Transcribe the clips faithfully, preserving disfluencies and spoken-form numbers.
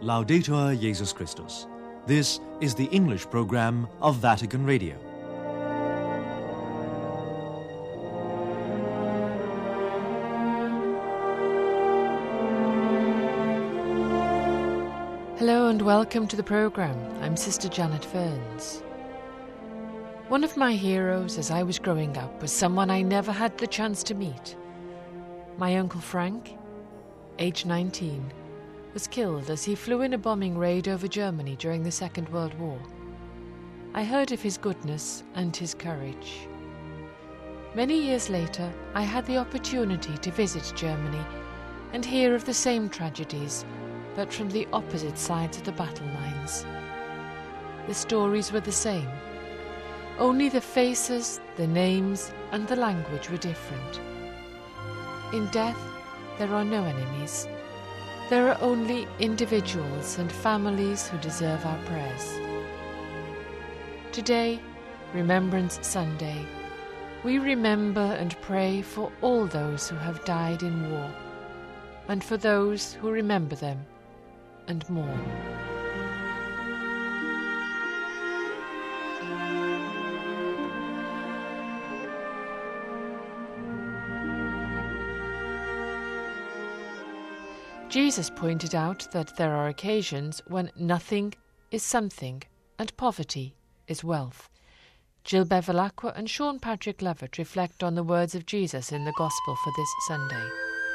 Laudetur Jesus Christus. This is the English program of Vatican Radio. Hello and welcome to the programme. I'm Sister Janet Ferns. One of my heroes as I was growing up was someone I never had the chance to meet. My Uncle Frank, aged nineteen, was killed as he flew in a bombing raid over Germany during the Second World War. I heard of his goodness and his courage. Many years later, I had the opportunity to visit Germany and hear of the same tragedies, but from the opposite sides of the battle lines. The stories were the same. Only the faces, the names, and the language were different. In death, there are no enemies. There are only individuals and families who deserve our prayers. Today, Remembrance Sunday, we remember and pray for all those who have died in war, and for those who remember them and mourn. Jesus pointed out that there are occasions when nothing is something and poverty is wealth. Jill Bevilacqua and Sean Patrick Lovett reflect on the words of Jesus in the Gospel for this Sunday.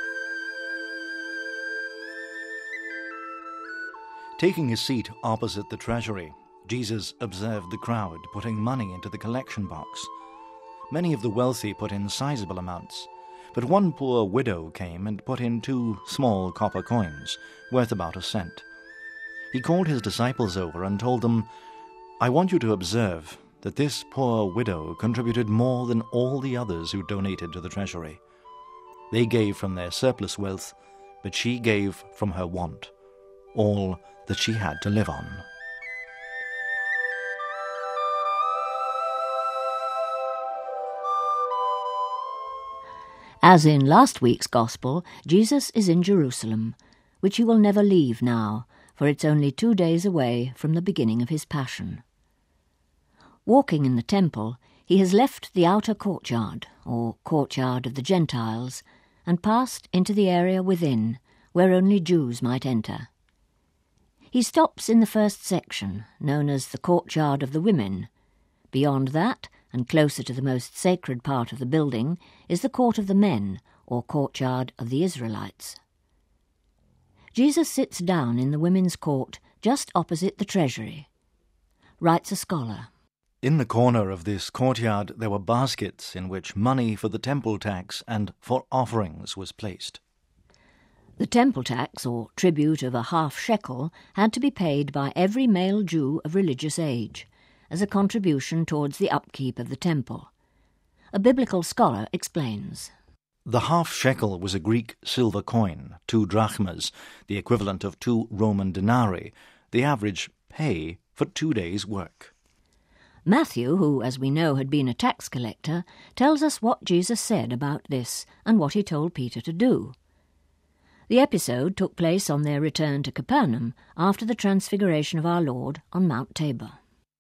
Taking his seat opposite the treasury, Jesus observed the crowd putting money into the collection box. Many of the wealthy put in sizable amounts, but one poor widow came and put in two small copper coins, worth about a cent. He called his disciples over and told them, "I want you to observe that this poor widow contributed more than all the others who donated to the treasury. They gave from their surplus wealth, but she gave from her want, all that she had to live on." As in last week's Gospel, Jesus is in Jerusalem, which he will never leave now, for it's only two days away from the beginning of his Passion. Walking in the temple, he has left the outer courtyard, or courtyard of the Gentiles, and passed into the area within, where only Jews might enter. He stops in the first section, known as the courtyard of the women. Beyond that, and closer to the most sacred part of the building, is the court of the men, or courtyard of the Israelites. Jesus sits down in the women's court just opposite the treasury. Writes a scholar, In the corner of this courtyard there were baskets in which money for the temple tax and for offerings was placed. The temple tax, or tribute of a half shekel, had to be paid by every male Jew of religious age, as a contribution towards the upkeep of the temple. A biblical scholar explains. The half shekel was a Greek silver coin, two drachmas, the equivalent of two Roman denarii, the average pay for two days' work. Matthew, who, as we know, had been a tax collector, tells us what Jesus said about this and what he told Peter to do. The episode took place on their return to Capernaum after the transfiguration of our Lord on Mount Tabor.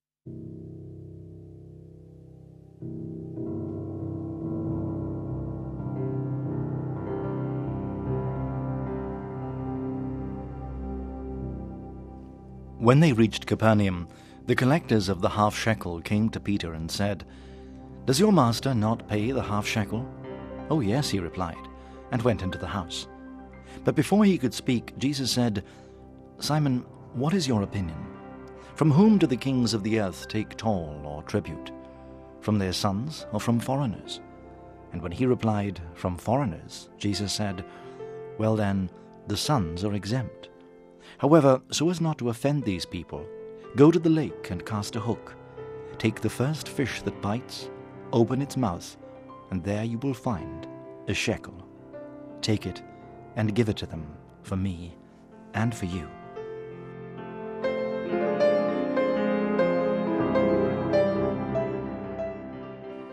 When they reached Capernaum, the collectors of the half shekel came to Peter and said, "Does your master not pay the half shekel?" "Oh, yes," he replied, and went into the house. But before he could speak, Jesus said, "Simon, what is your opinion? From whom do the kings of the earth take toll or tribute? From their sons or from foreigners?" And when he replied, "From foreigners," Jesus said, "Well then, the sons are exempt. However, so as not to offend these people, go to the lake and cast a hook. Take the first fish that bites, open its mouth, and there you will find a shekel. Take it and give it to them for me and for you."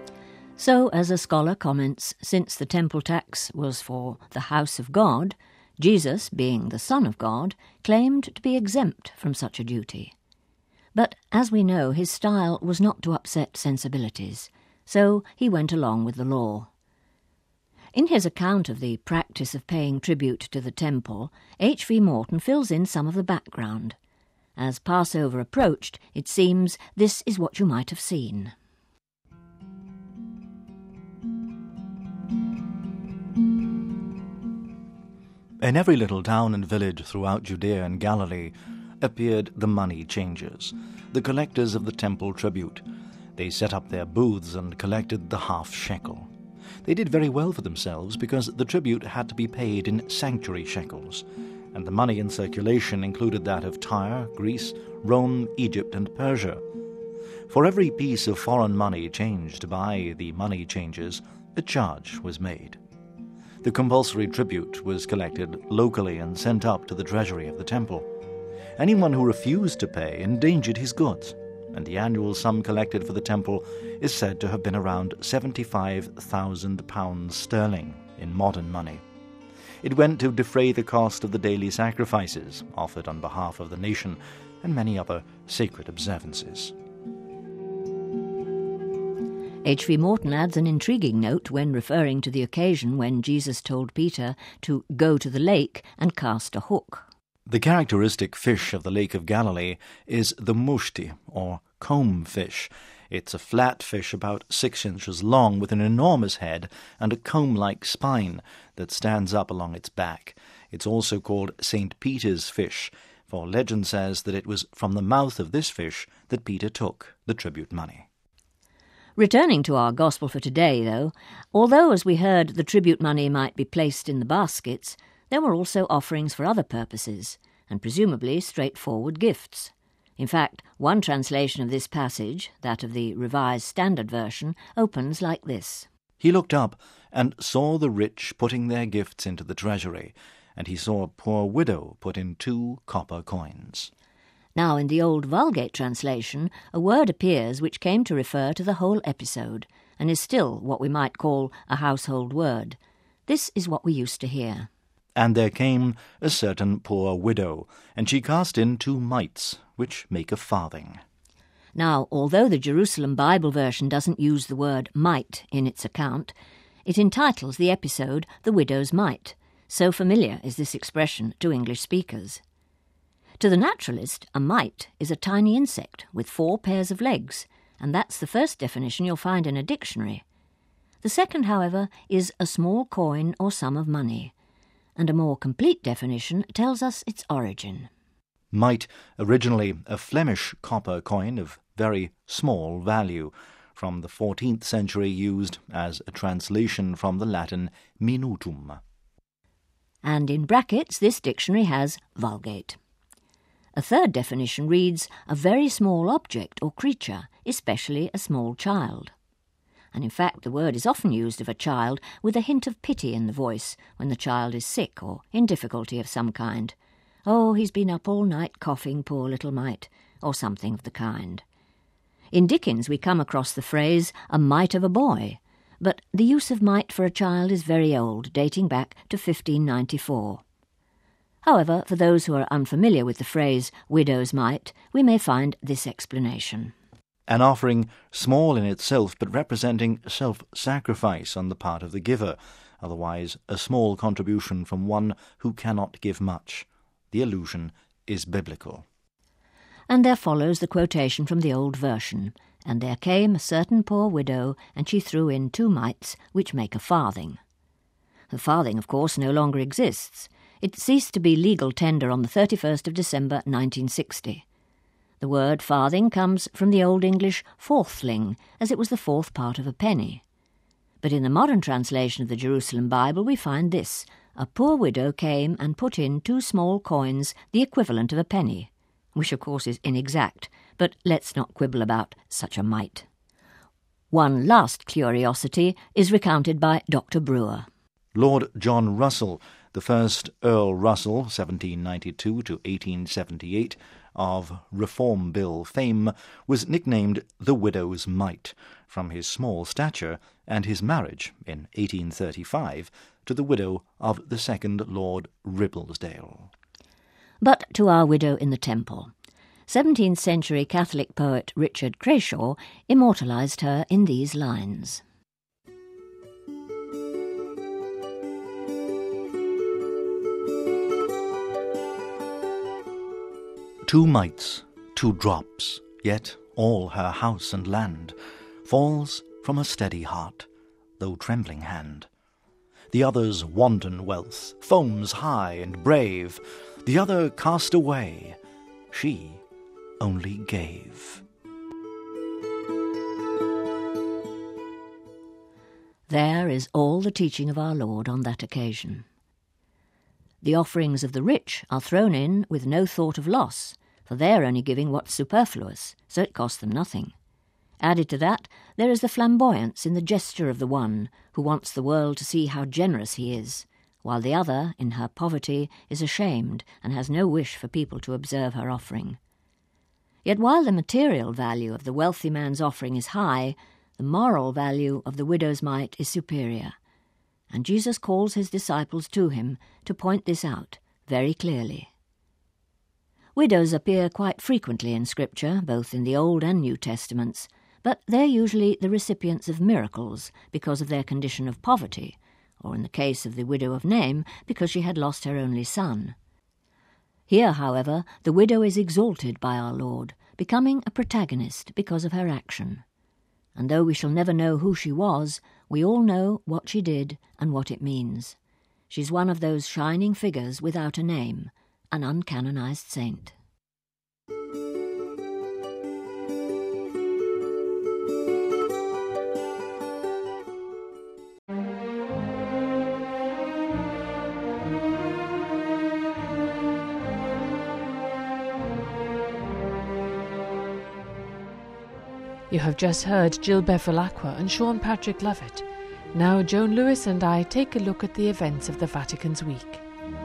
So, as a scholar comments, since the temple tax was for the house of God, Jesus, being the Son of God, claimed to be exempt from such a duty. But, as we know, his style was not to upset sensibilities, so he went along with the law. In his account of the practice of paying tribute to the temple, H V Morton fills in some of the background. As Passover approached, it seems this is what you might have seen. In every little town and village throughout Judea and Galilee appeared the money changers, the collectors of the temple tribute. They set up their booths and collected the half shekel. They did very well for themselves because the tribute had to be paid in sanctuary shekels, and the money in circulation included that of Tyre, Greece, Rome, Egypt, and Persia. For every piece of foreign money changed by the money changers, a charge was made. The compulsory tribute was collected locally and sent up to the treasury of the temple. Anyone who refused to pay endangered his goods, and the annual sum collected for the temple is said to have been around seventy-five thousand pounds sterling in modern money. It went to defray the cost of the daily sacrifices offered on behalf of the nation and many other sacred observances. H V Morton adds an intriguing note when referring to the occasion when Jesus told Peter to go to the lake and cast a hook. The characteristic fish of the Lake of Galilee is the mushti, or comb fish. It's a flat fish about six inches long with an enormous head and a comb-like spine that stands up along its back. It's also called Saint Peter's fish, for legend says that it was from the mouth of this fish that Peter took the tribute money. Returning to our Gospel for today, though, although, as we heard, the tribute money might be placed in the baskets, there were also offerings for other purposes, and presumably straightforward gifts. In fact, one translation of this passage, that of the Revised Standard Version, opens like this. He looked up and saw the rich putting their gifts into the treasury, and he saw a poor widow put in two copper coins. Now, in the old Vulgate translation, a word appears which came to refer to the whole episode, and is still what we might call a household word. This is what we used to hear. And there came a certain poor widow, and she cast in two mites, which make a farthing. Now, although the Jerusalem Bible version doesn't use the word mite in its account, it entitles the episode The Widow's Mite. So familiar is this expression to English speakers. To the naturalist, a mite is a tiny insect with four pairs of legs, and that's the first definition you'll find in a dictionary. The second, however, is a small coin or sum of money, and a more complete definition tells us its origin. Mite, originally a Flemish copper coin of very small value, from the fourteenth century used as a translation from the Latin minutum. And in brackets this dictionary has Vulgate. A third definition reads, a very small object or creature, especially a small child. And in fact the word is often used of a child with a hint of pity in the voice when the child is sick or in difficulty of some kind. Oh, he's been up all night coughing, poor little mite, or something of the kind. In Dickens we come across the phrase, a mite of a boy, but the use of mite for a child is very old, dating back to fifteen ninety-four. However, for those who are unfamiliar with the phrase widow's mite, we may find this explanation. An offering small in itself but representing self-sacrifice on the part of the giver, otherwise a small contribution from one who cannot give much. The allusion is biblical. And there follows the quotation from the old version, and there came a certain poor widow, and she threw in two mites, which make a farthing. The farthing, of course, no longer exists. It ceased to be legal tender on the thirty-first of December nineteen sixty. The word farthing comes from the Old English fourthling, as it was the fourth part of a penny. But in the modern translation of the Jerusalem Bible we find this, a poor widow came and put in two small coins, the equivalent of a penny, which of course is inexact, but let's not quibble about such a mite. One last curiosity is recounted by Doctor Brewer. Lord John Russell, the first Earl Russell, seventeen ninety-two to eighteen seventy-eight, of Reform Bill fame, was nicknamed the Widow's Mite, from his small stature and his marriage in eighteen thirty-five to the widow of the second Lord Ribblesdale. But to our widow in the Temple. seventeenth century Catholic poet Richard Crashaw immortalised her in these lines. Two mites, two drops, yet all her house and land falls from a steady heart, though trembling hand. The other's wanton wealth foams high and brave, the other cast away, she only gave. There is all the teaching of our Lord on that occasion. The offerings of the rich are thrown in with no thought of loss, for they are only giving what's superfluous, so it costs them nothing. Added to that, there is the flamboyance in the gesture of the one who wants the world to see how generous he is, while the other, in her poverty, is ashamed and has no wish for people to observe her offering. Yet while the material value of the wealthy man's offering is high, the moral value of the widow's mite is superior, and Jesus calls his disciples to him to point this out very clearly. Widows appear quite frequently in Scripture, both in the Old and New Testaments, but they're usually the recipients of miracles because of their condition of poverty, or in the case of the widow of Nain, because she had lost her only son. Here, however, the widow is exalted by our Lord, becoming a protagonist because of her action. And though we shall never know who she was, we all know what she did and what it means. She's one of those shining figures without a name, an uncanonised saint. You have just heard Jill Bevilacqua and Sean Patrick Lovett. Now Joan Lewis and I take a look at the events of the Vatican's week.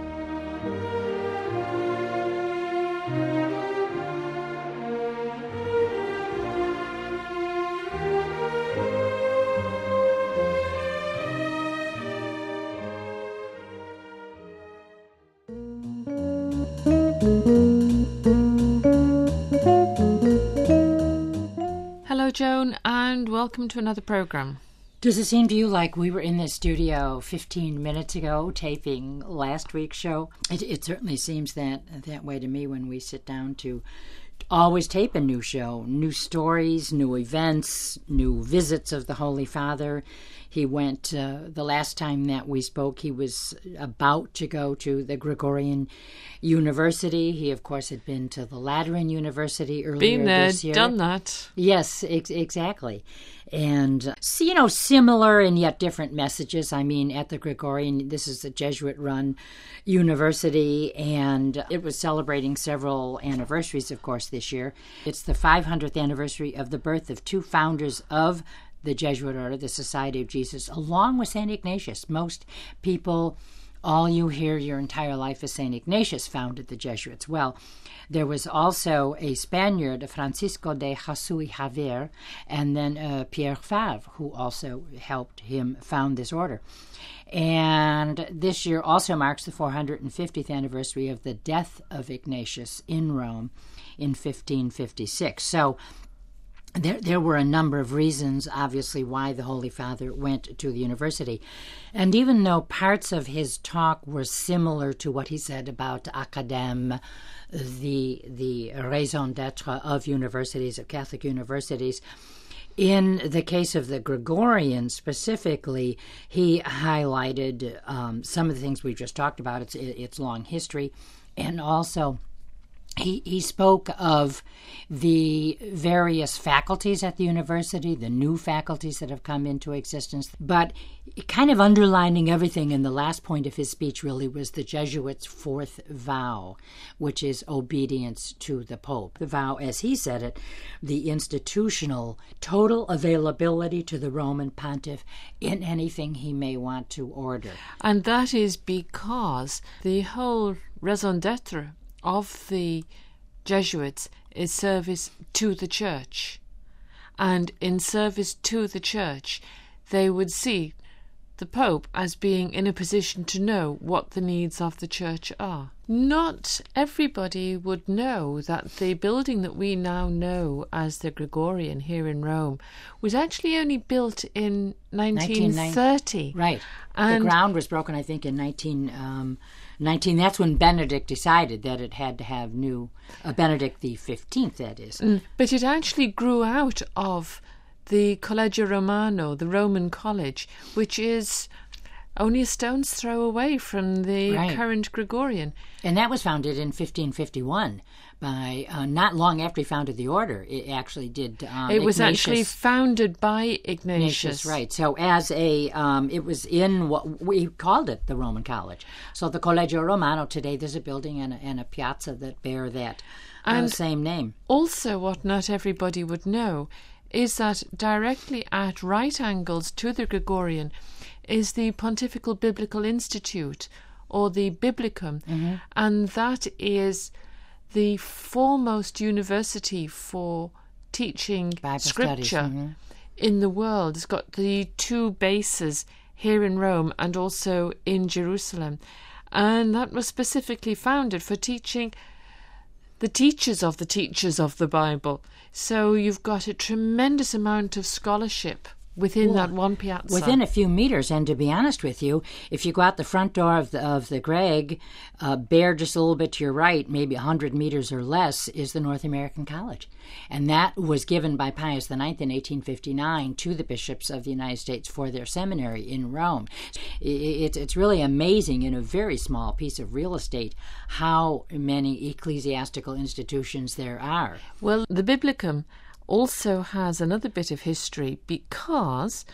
Hello Joan, and welcome to another programme. Does it seem to you like we were in the studio fifteen minutes ago taping last week's show? It, it certainly seems that that way to me when we sit down to always tape a new show, new stories, new events, new visits of the Holy Father. He went, uh, the last time that we spoke, he was about to go to the Gregorian University. He, of course, had been to the Lateran University earlier Been there, this year. done that. Yes, ex- exactly. And, uh, you know, similar and yet different messages. I mean, at the Gregorian, this is a Jesuit-run university, and it was celebrating several anniversaries, of course, this year. It's the five hundredth anniversary of the birth of two founders of the Jesuit Order, the Society of Jesus, along with Saint Ignatius. Most people, all you hear your entire life is Saint Ignatius founded the Jesuits. Well, there was also a Spaniard, Francisco de Jesus y Javier, and then uh, Pierre Favre, who also helped him found this order. And this year also marks the four hundred fiftieth anniversary of the death of Ignatius in Rome in fifteen fifty-six. So There, there were a number of reasons, obviously, why the Holy Father went to the university. And even though parts of his talk were similar to what he said about academe, the, the raison d'etre of universities, of Catholic universities, in the case of the Gregorian specifically, he highlighted um, some of the things we've just talked about, its, its long history, and also He he spoke of the various faculties at the university, the new faculties that have come into existence, but kind of underlining everything in the last point of his speech really was the Jesuits' fourth vow, which is obedience to the Pope. The vow, as he said it, the institutional total availability to the Roman Pontiff in anything he may want to order. And that is because the whole raison d'etre of the Jesuits is service to the Church. and in service to the Church, they would see the Pope as being in a position to know what the needs of the Church are. Not everybody would know that the building that we now know as the Gregorian here in Rome was actually only built in nineteen thirty. Right. And the ground was broken, I think, in nineteen, um, nineteen. That's when Benedict decided that it had to have new, uh, Benedict the fifteenth, that is. But it actually grew out of the Collegio Romano, the Roman college, which is only a stone's throw away from the Right. current Gregorian. And that was founded in fifteen fifty-one by, uh, not long after he founded the order. It actually did. Um, It was Ignatius, actually founded by Ignatius. Ignatius, right. So as a, um, it was in what we called it the Roman College. So the Collegio Romano today, there's a building and a, and a piazza that bear that uh, And same name. Also, what not everybody would know is that directly at right angles to the Gregorian is the Pontifical Biblical Institute, or the Biblicum, Mm-hmm. and that is the foremost university for teaching Bible studies, scripture mhm. in the world. It's got the two bases here in Rome and also in Jerusalem, and that was specifically founded for teaching the teachers of the teachers of the Bible. So you've got a tremendous amount of scholarship within Well, that one piazza. Within a few meters, and to be honest with you, if you go out the front door of the of the Greg, uh, bear just a little bit to your right, maybe one hundred meters or less, is the North American College. And that was given by Pius the Ninth in eighteen fifty-nine to the bishops of the United States for their seminary in Rome. It, it's really amazing in a very small piece of real estate how many ecclesiastical institutions there are. Well, the Biblicum also has another bit of history, because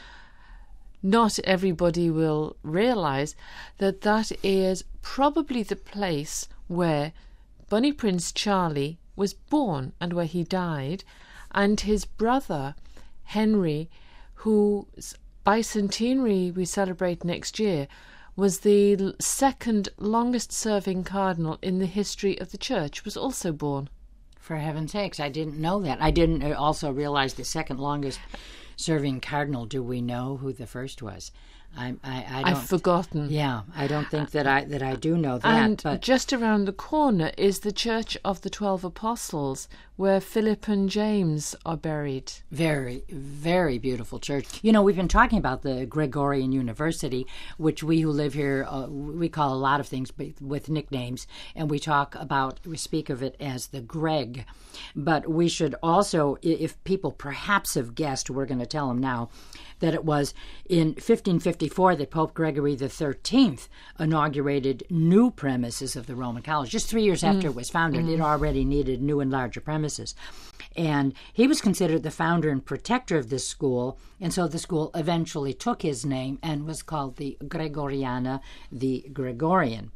not everybody will realise that that is probably the place where Bunny Prince Charlie was born and where he died, and his brother Henry, whose bicentenary we celebrate next year, was the second longest serving cardinal in the history of the Church, was also born. For heaven's sakes, I didn't know that. I didn't also realize the second longest serving cardinal. Do we know who the first was? I, I, I don't, I've forgotten. Yeah, I don't think that I that I do know that. And but just around the corner is the Church of the Twelve Apostles, where Philip and James are buried. very, very beautiful church. You know, we've been talking about the Gregorian University, which we who live here, uh, we call a lot of things with nicknames, and we talk about, we speak of it as the Greg. But we should also, if people perhaps have guessed, we're going to tell them now, that it was in fifteen fifty-four that Pope Gregory the thirteenth inaugurated new premises of the Roman College. Just three years after mm. it was founded, mm. it already needed new and larger premises. And he was considered the founder and protector of this school, and so the school eventually took his name and was called the Gregoriana, the Gregorian.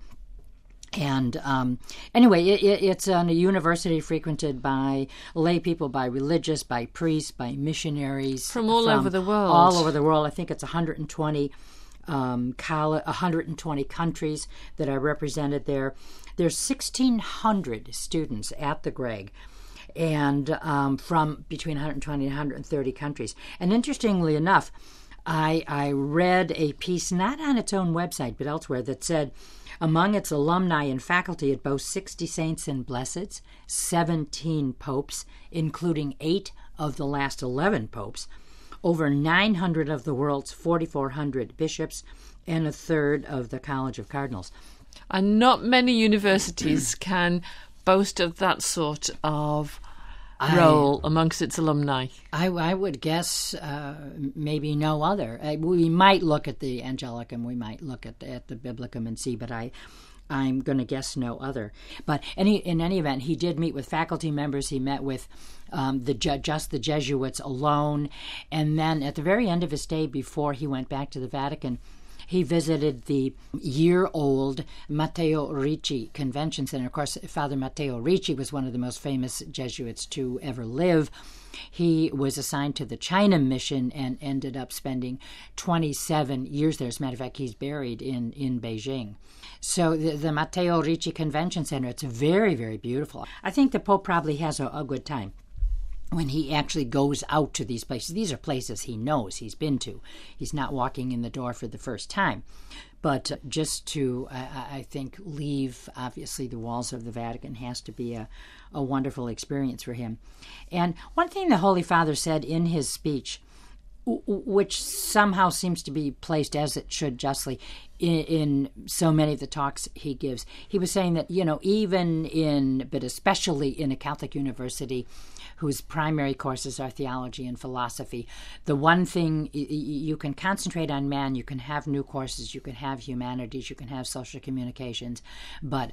And um, anyway, it, it, it's an, a university frequented by lay people, by religious, by priests, by missionaries. From all from over the world. All over the world. I think it's one hundred twenty, um, coll- one hundred twenty countries that are represented there. There's sixteen hundred students at the Greg, and um, from between one hundred twenty and one hundred thirty countries. And interestingly enough, I, I read a piece, not on its own website, but elsewhere, that said, among its alumni and faculty, it boasts sixty saints and blesseds, seventeen popes, including eight of the last eleven popes, over nine hundred of the world's forty-four hundred bishops, and a third of the College of Cardinals. And not many universities can boast of that sort of role I, amongst its alumni. I, I would guess uh, maybe no other. Uh, we might look at the Angelicum, we might look at, at the Biblicum and see, but I, I'm going to guess no other. But any, in any event, he did meet with faculty members. He met with um, the just the Jesuits alone. And then at the very end of his stay, before he went back to the Vatican, he visited the year-old Matteo Ricci Convention Center. Of course, Father Matteo Ricci was one of the most famous Jesuits to ever live. He was assigned to the China mission and ended up spending twenty-seven years there. As a matter of fact, he's buried in, in Beijing. So the, the Matteo Ricci Convention Center, it's very, very beautiful. I think the Pope probably has a, a good time. when he actually goes out to these places. These are places he knows, he's been to. He's not walking in the door for the first time. But just to, I, I think, leave, obviously, the walls of the Vatican has to be a, a wonderful experience for him. And one thing the Holy Father said in his speech, which somehow seems to be placed, as it should justly, in, in so many of the talks he gives, he was saying that, you know, even in, but especially in a Catholic university whose primary courses are theology and philosophy, the one thing, you can concentrate on man, you can have new courses, you can have humanities, you can have social communications, but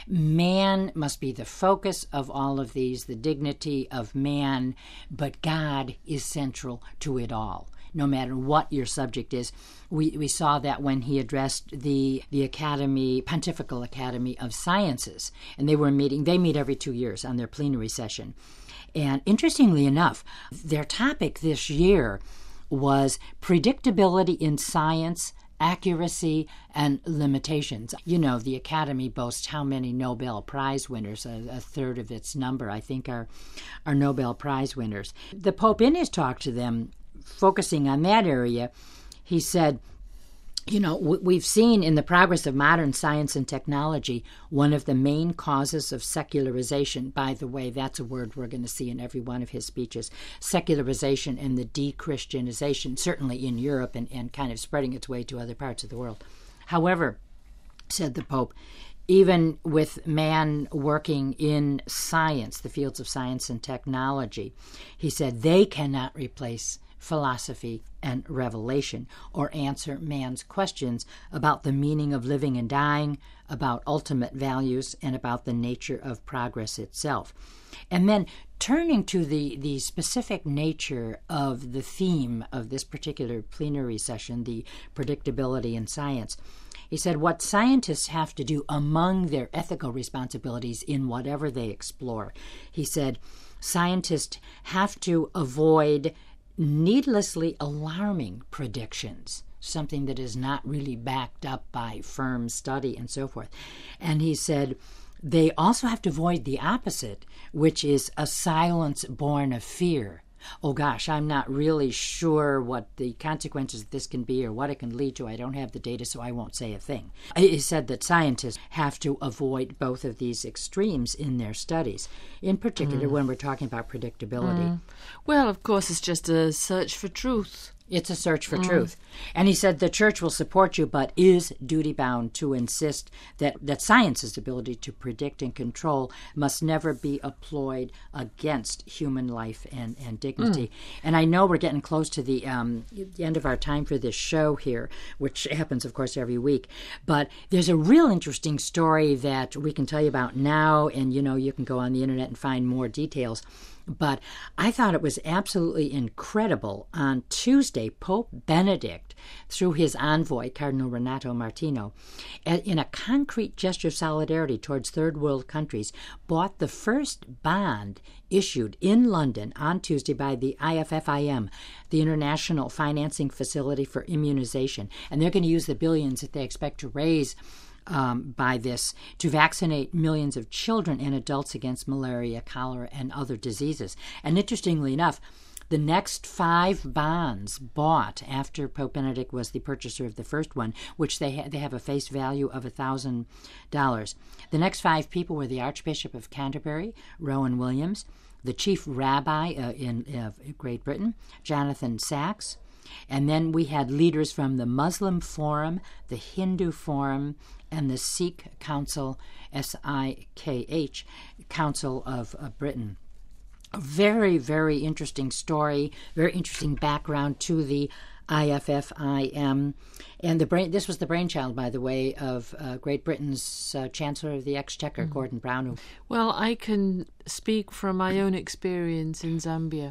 man must be the focus of all of these, the dignity of man, but God is central to it all, no matter what your subject is. We we saw that when he addressed the the Academy, Pontifical Academy of Sciences, and they were meeting, they meet every two years on their plenary session. And interestingly enough, their topic this year was predictability in science, accuracy, and limitations. You know, the Academy boasts how many Nobel Prize winners, a, a third of its number, I think, are, are Nobel Prize winners. The Pope, in his talk to them, focusing on that area, he said, you know, we've seen in the progress of modern science and technology, one of the main causes of secularization. By the way, that's a word we're going to see in every one of his speeches. Secularization and the de-Christianization, certainly in Europe and, and kind of spreading its way to other parts of the world. However, said the Pope, even with man working in science, the fields of science and technology, he said they cannot replace philosophy and revelation, or answer man's questions about the meaning of living and dying, about ultimate values, and about the nature of progress itself. And then turning to the, the specific nature of the theme of this particular plenary session, the predictability in science, he said what scientists have to do among their ethical responsibilities in whatever they explore, he said scientists have to avoid needlessly alarming predictions, something that is not really backed up by firm study and so forth. And he said they also have to avoid the opposite, which is a silence born of fear. Oh gosh, I'm not really sure what the consequences of this can be or what it can lead to. I don't have the data, so I won't say a thing. He said that scientists have to avoid both of these extremes in their studies, in particular mm. when we're talking about predictability. Mm. Well, of course, it's just a search for truth. It's a search for mm. truth. And he said the church will support you, but is duty-bound to insist that, that science's ability to predict and control must never be employed against human life and, and dignity. Mm. And I know we're getting close to the, um, the end of our time for this show here, which happens, of course, every week. But there's a real interesting story that we can tell you about now, and, you know, you can go on the internet and find more details. But I thought it was absolutely incredible. On Tuesday, Pope Benedict, through his envoy, Cardinal Renato Martino, in a concrete gesture of solidarity towards third world countries, bought the first bond issued in London on Tuesday by the I F F I M, the International Financing Facility for Immunization. And they're going to use the billions that they expect to raise Um, by this to vaccinate millions of children and adults against malaria, cholera, and other diseases. And interestingly enough, the next five bonds bought after Pope Benedict was the purchaser of the first one, which they ha- they have a face value of one thousand dollars. The next five people were the Archbishop of Canterbury, Rowan Williams, the chief rabbi uh, in uh, Great Britain, Jonathan Sacks, and then we had leaders from the Muslim Forum, the Hindu Forum, and the Sikh Council, S I K H, Council of uh, Britain. A very, very interesting story, very interesting background to the I F F I M. And the brain, this was the brainchild, by the way, of uh, Great Britain's uh, Chancellor of the Exchequer, mm-hmm. Gordon Brown. Well, I can speak from my own experience in Zambia.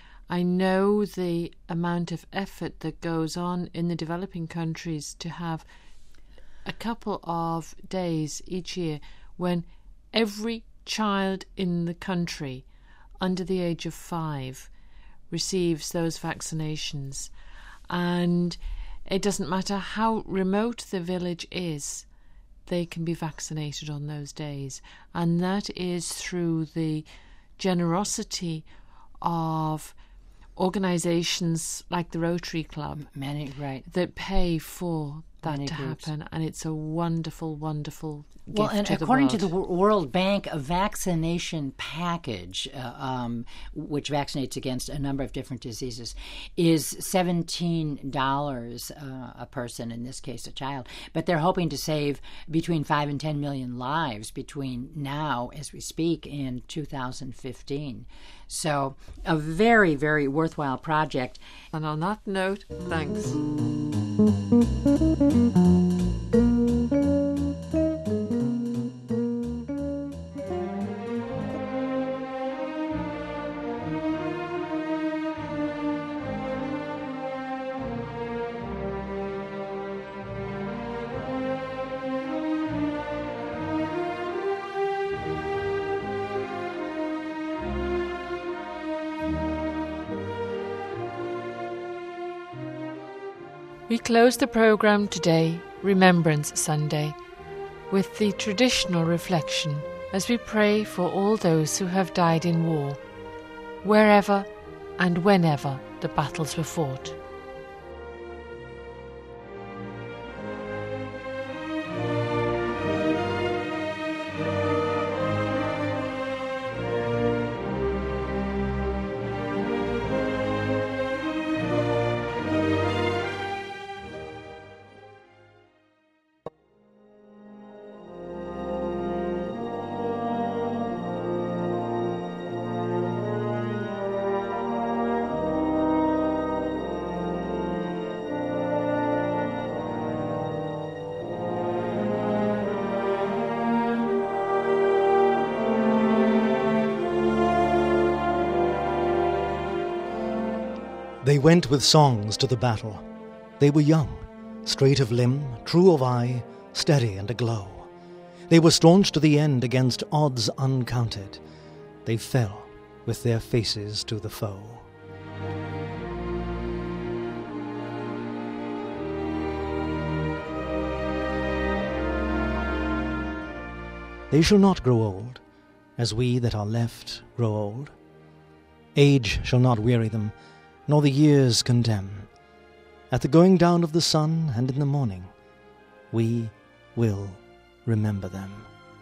I know the amount of effort that goes on in the developing countries to have a couple of days each year when every child in the country under the age of five receives those vaccinations. And it doesn't matter how remote the village is, they can be vaccinated on those days. And that is through the generosity of organisations like the Rotary Club, many right, that pay for that Many to groups. happen, and it's a wonderful, wonderful gift Well, and to the according world. to the Wo- World Bank, a vaccination package, uh, um, which vaccinates against a number of different diseases, is seventeen dollars uh, a person, in this case a child. But they're hoping to save between five and ten million lives between now, as we speak, and two thousand fifteen. So a very, very worthwhile project. And on that note, thanks. We close the programme today, Remembrance Sunday, with the traditional reflection as we pray for all those who have died in war, wherever and whenever the battles were fought. They went with songs to the battle. They were young, straight of limb, true of eye, steady and aglow. They were staunch to the end against odds uncounted. They fell with their faces to the foe. They shall not grow old, as we that are left grow old. Age shall not weary them, nor the years condemn. At the going down of the sun and in the morning, we will remember them.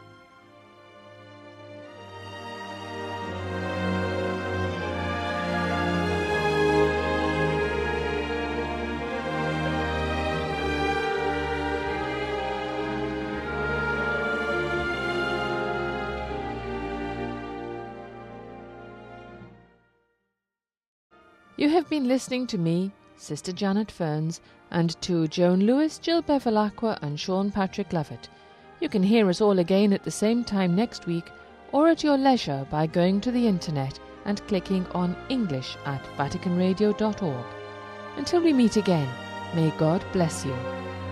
You have been listening to me, Sister Janet Ferns, and to Joan Lewis, Jill Bevilacqua and Sean Patrick Lovett. You can hear us all again at the same time next week, or at your leisure by going to the internet and clicking on English at vatican radio dot org. Until we meet again, may God bless you.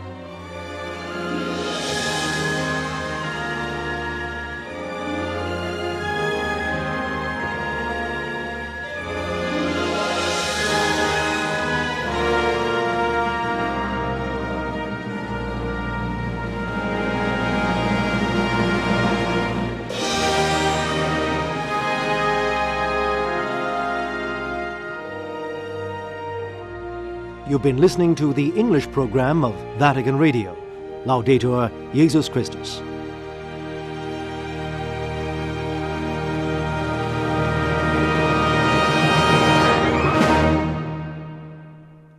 You've been listening to the English program of Vatican Radio. Laudetur Jesus Christus.